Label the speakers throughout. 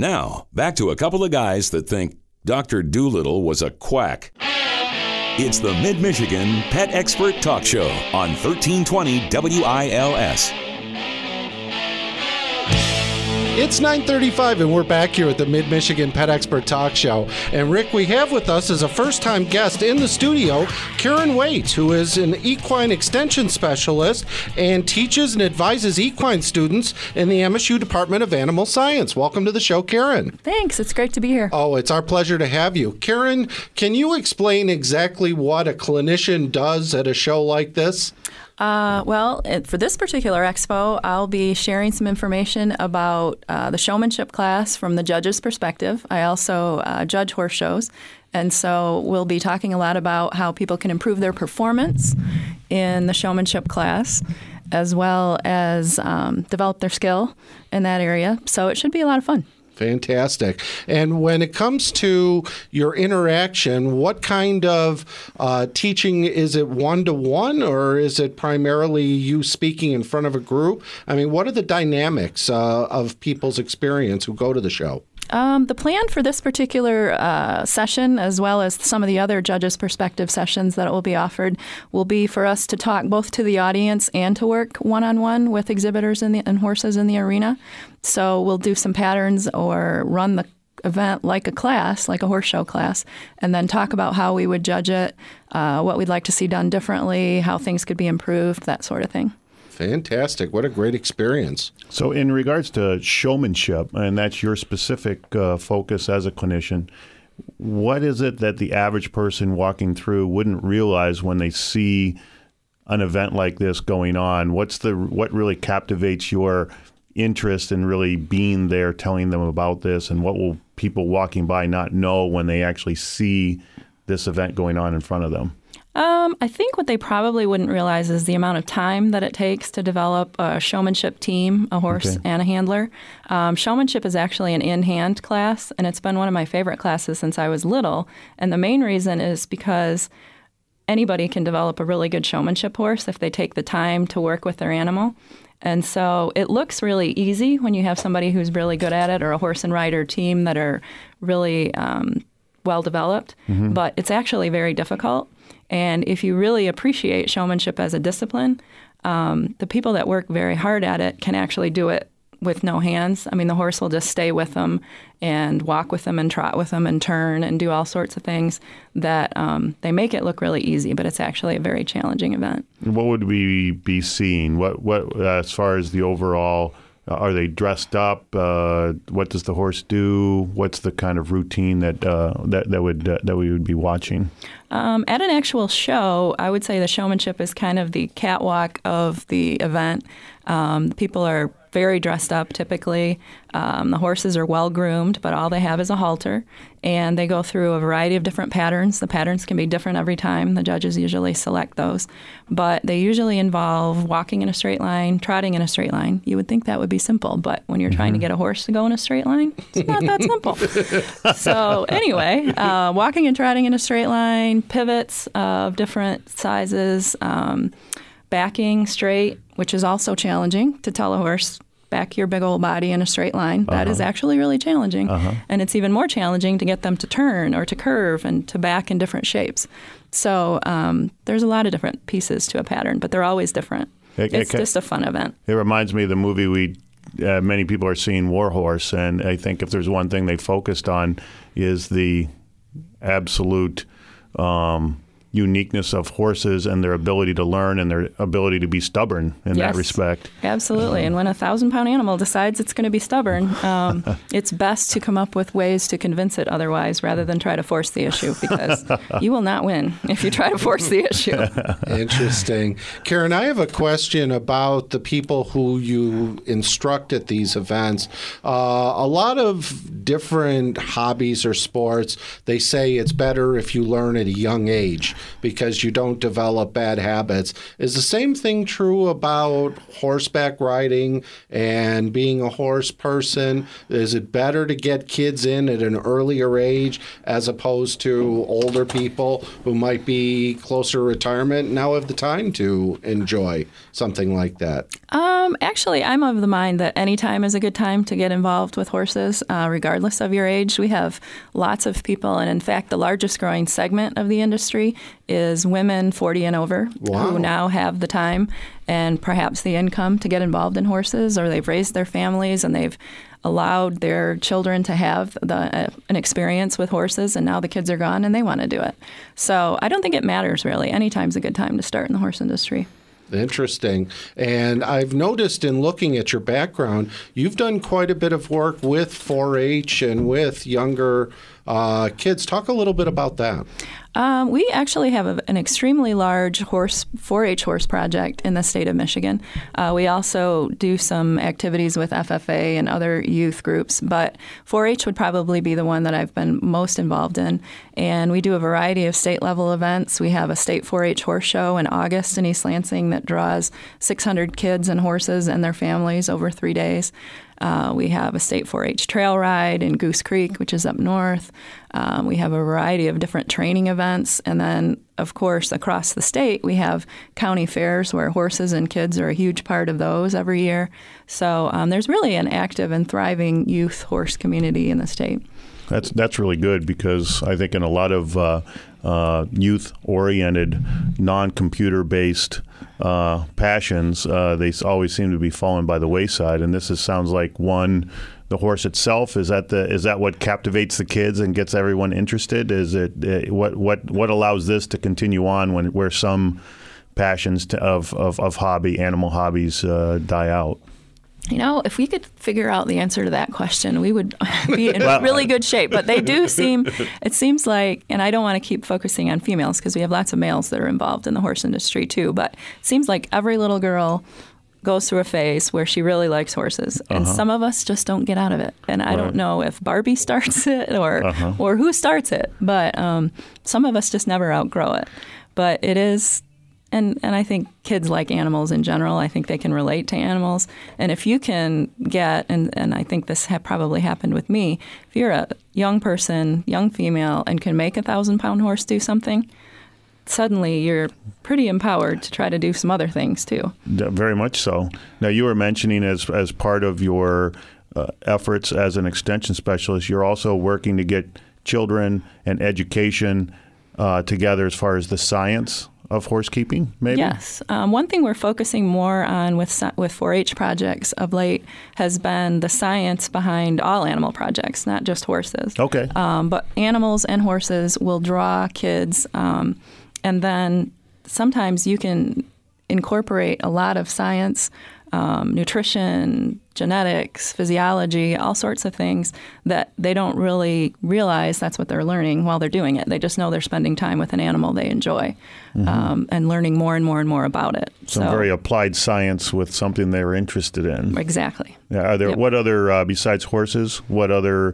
Speaker 1: Now, back to a couple of guys that think Dr. Doolittle was a quack. It's the Mid-Michigan Pet Expert Talk Show on 1320 WILS.
Speaker 2: It's 9:35 and we're back here at the Mid-Michigan Pet Expert Talk Show. And Rick, we have with us as a first-time guest in the studio, Karen Waits, who is an equine extension specialist and teaches and advises equine students in the MSU Department of Animal Science. Welcome to the show, Karen.
Speaker 3: Thanks. It's great to be here.
Speaker 2: Oh, it's our pleasure to have you. Karen, can you explain exactly what a clinician does at a show like this?
Speaker 3: For this particular expo, I'll be sharing some information about the showmanship class from the judge's perspective. I also judge horse shows, and so we'll be talking a lot about how people can improve their performance in the showmanship class, as well as develop their skill in that area. So it should be a lot of fun.
Speaker 2: Fantastic. And when it comes to your interaction, what kind of teaching? Is it one-to-one, or is it primarily you speaking in front of a group? I mean, what are the dynamics of people's experience who go to the show?
Speaker 3: The plan for this particular session, as well as some of the other judges' perspective sessions that will be offered, will be for us to talk both to the audience and to work one-on-one with exhibitors and horses in the arena. So we'll do some patterns or run the event like a class, like a horse show class, and then talk about how we would judge it, what we'd like to see done differently, how things could be improved, that sort of thing.
Speaker 2: Fantastic. What a great experience.
Speaker 4: So in regards to showmanship, and that's your specific focus as a clinician, what is it that the average person walking through wouldn't realize when they see an event like this going on? What really captivates your interest in really being there, telling them about this, and what will people walking by not know when they actually see this event going on in front of them?
Speaker 3: I think what they probably wouldn't realize is the amount of time that it takes to develop a showmanship team, a horse and a handler. Showmanship is actually an in-hand class, and it's been one of my favorite classes since I was little. And the main reason is because anybody can develop a really good showmanship horse if they take the time to work with their animal. And so it looks really easy when you have somebody who's really good at it, or a horse and rider team that are really well developed, but it's actually very difficult. And if you really appreciate showmanship as a discipline, the people that work very hard at it can actually do it with no hands. I mean, the horse will just stay with them and walk with them and trot with them and turn and do all sorts of things that they make it look really easy, but it's actually a very challenging event.
Speaker 4: What would we be seeing? What as far as the overall, are they dressed up? What does the horse do? What's the kind of routine that we would be watching?
Speaker 3: At an actual show, I would say the showmanship is kind of the catwalk of the event. People are very dressed up typically. The horses are well groomed, but all they have is a halter, and they go through a variety of different patterns. The patterns can be different every time. The judges usually select those, but they usually involve walking in a straight line, trotting in a straight line. You would think that would be simple, but when you're trying to get a horse to go in a straight line, it's not that simple. So anyway, walking and trotting in a straight line, pivots of different sizes, backing straight, which is also challenging to tell a horse, back your big old body in a straight line. That is actually really challenging. And it's even more challenging to get them to turn or to curve and to back in different shapes. So there's a lot of different pieces to a pattern, but they're always different. It's just a fun event.
Speaker 4: It reminds me of the movie many people are seeing, War Horse, and I think if there's one thing they focused on is the absolute uniqueness of horses and their ability to learn and their ability to be stubborn in that respect.
Speaker 3: Absolutely. And when a 1,000-pound animal decides it's going to be stubborn, it's best to come up with ways to convince it otherwise rather than try to force the issue, because you will not win if you try to force the issue.
Speaker 2: Interesting. Karen, I have a question about the people who you instruct at these events. A lot of different hobbies or sports, they say it's better if you learn at a young age because you don't develop bad habits. Is the same thing true about horseback riding and being a horse person? Is it better to get kids in at an earlier age as opposed to older people who might be closer to retirement and now have the time to enjoy something like that?
Speaker 3: Actually, I'm of the mind that any time is a good time to get involved with horses, regardless regardless of your age. We have lots of people, and in fact, the largest growing segment of the industry is women 40 and over who now have the time and perhaps the income to get involved in horses, or they've raised their families and they've allowed their children to have an experience with horses, and now the kids are gone and they want to do it. So I don't think it matters really. Anytime's a good time to start in the horse industry.
Speaker 2: Interesting. And I've noticed in looking at your background, you've done quite a bit of work with 4-H and with younger kids. Talk a little bit about that.
Speaker 3: We actually have an extremely large 4-H horse project in the state of Michigan. We also do some activities with FFA and other youth groups, but 4-H would probably be the one that I've been most involved in. And we do a variety of state-level events. We have a state 4-H horse show in August in East Lansing that draws 600 kids and horses and their families over 3 days. We have a state 4-H trail ride in Goose Creek, which is up north. We have a variety of different training events. And then, of course, across the state, we have county fairs where horses and kids are a huge part of those every year. So there's really an active and thriving youth horse community in the state.
Speaker 4: That's really good, because I think in a lot of youth-oriented, non-computer-based passions, they always seem to be falling by the wayside. And sounds like one. The horse itself, is that what captivates the kids and gets everyone interested? Is it what allows this to continue on where some passions of animal hobbies die out?
Speaker 3: You know, if we could figure out the answer to that question, we would be in really good shape. But it seems like, and I don't want to keep focusing on females because we have lots of males that are involved in the horse industry too, but it seems like every little girl goes through a phase where she really likes horses, and some of us just don't get out of it. And I don't know if Barbie starts it or who starts it, but some of us just never outgrow it. But it is, and I think kids like animals in general. I think they can relate to animals. And if you can get, and I think this probably happened with me, if you're a young person, young female, and can make a 1,000-pound horse do something, suddenly you're pretty empowered to try to do some other things too.
Speaker 4: Very much so. Now, you were mentioning as part of your efforts as an extension specialist, you're also working to get children and education together as far as the science of horsekeeping, maybe?
Speaker 3: Yes. One thing we're focusing more on with 4-H projects of late has been the science behind all animal projects, not just horses.
Speaker 4: Okay.
Speaker 3: But animals and horses will draw kids, and then sometimes you can incorporate a lot of science, nutrition, genetics, physiology, all sorts of things that they don't really realize that's what they're learning while they're doing it. They just know they're spending time with an animal they enjoy and learning more and more and more about it.
Speaker 4: Some very applied science with something they're interested in.
Speaker 3: Exactly.
Speaker 4: Yeah. Are there what other, besides horses, what other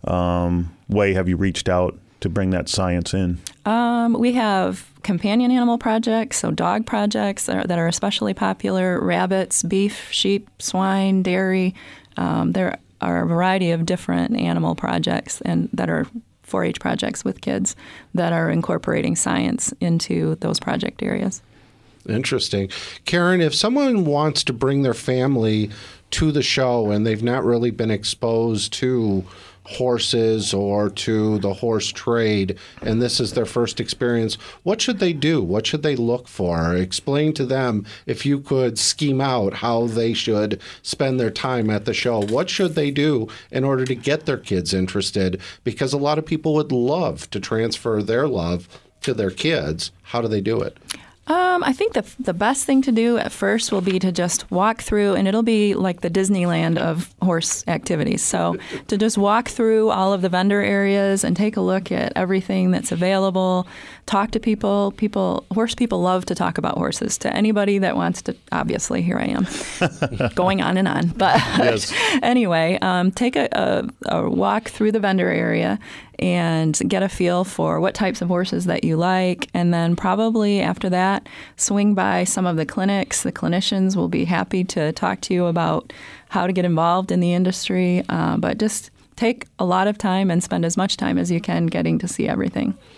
Speaker 4: way have you reached out to bring that science in?
Speaker 3: We have companion animal projects, so dog projects that are especially popular, rabbits, beef, sheep, swine, dairy. There are a variety of different animal projects and that are 4-H projects with kids that are incorporating science into those project areas.
Speaker 2: Interesting. Karen, if someone wants to bring their family to the show and they've not really been exposed to horses or to the horse trade, and this is their first experience, what should they do? What should they look for? Explain to them, if you could scheme out how they should spend their time at the show. What should they do in order to get their kids interested? Because a lot of people would love to transfer their love to their kids. How do they do it?
Speaker 3: I think the best thing to do at first will be to just walk through, and it'll be like the Disneyland of horse activities. So to just walk through all of the vendor areas and take a look at everything that's available, talk to people. Horse people love to talk about horses. To anybody that wants to, obviously, here I am, going on and on. But yes. Anyway, take a walk through the vendor area and get a feel for what types of horses that you like. And then probably after that, swing by some of the clinics. The clinicians will be happy to talk to you about how to get involved in the industry. But just take a lot of time and spend as much time as you can getting to see everything.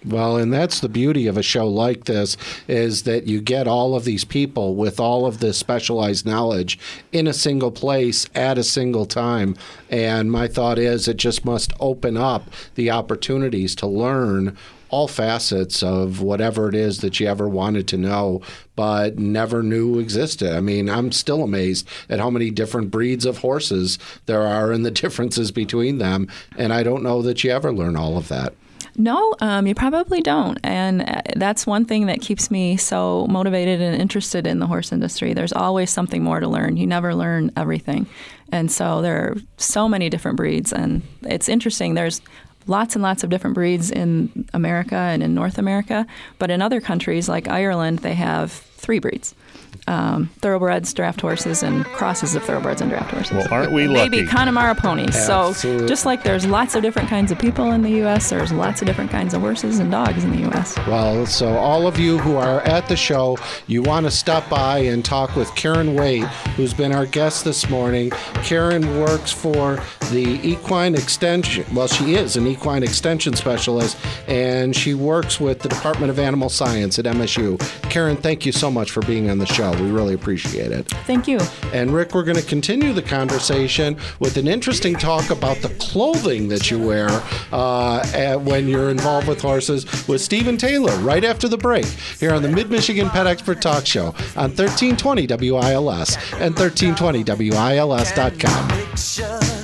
Speaker 2: Well, and that's the beauty of a show like this, is that you get all of these people with all of this specialized knowledge in a single place at a single time. And my thought is it just must open up the opportunities to learn all facets of whatever it is that you ever wanted to know but never knew existed. I mean, I'm still amazed at how many different breeds of horses there are and the differences between them. And I don't know that you ever learn all of that.
Speaker 3: No, you probably don't. And that's one thing that keeps me so motivated and interested in the horse industry. There's always something more to learn. You never learn everything. And so there are so many different breeds. And it's interesting. There's lots and lots of different breeds in America and in North America. But in other countries like Ireland, they have 3 breeds. Thoroughbreds, draft horses, and crosses of thoroughbreds and draft horses.
Speaker 4: Well, aren't we lucky?
Speaker 3: Maybe Connemara ponies.
Speaker 2: Absolutely.
Speaker 3: So just like there's lots of different kinds of people in the U.S., there's lots of different kinds of horses and dogs in the U.S.
Speaker 2: Well, so all of you who are at the show, you want to stop by and talk with Karen Waite, who's been our guest this morning. Karen works for the Equine Extension. Well, she is an Equine Extension Specialist, and she works with the Department of Animal Science at MSU. Karen, thank you so much for being on the show. We really appreciate it.
Speaker 3: Thank you.
Speaker 2: And Rick, we're going to continue the conversation with an interesting talk about the clothing that you wear when you're involved with horses with Stephen Taylor right after the break here on the Mid-Michigan Pet Expert Talk Show on 1320 WILS and 1320WILS.com.